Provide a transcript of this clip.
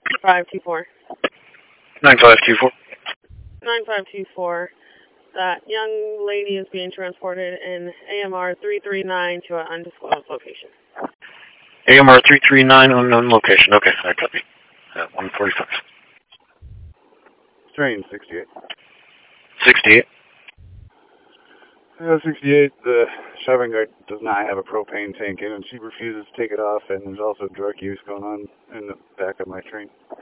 9524. 9524. 9524. That young lady is being transported in AMR 339 to an undisclosed location. AMR 339, unknown location. Okay, I copy. 145. Train 68. 68. 68, the shopping cart does not have a propane tank in it. She refuses to take it off, and there's also drug use going on in the back of my train.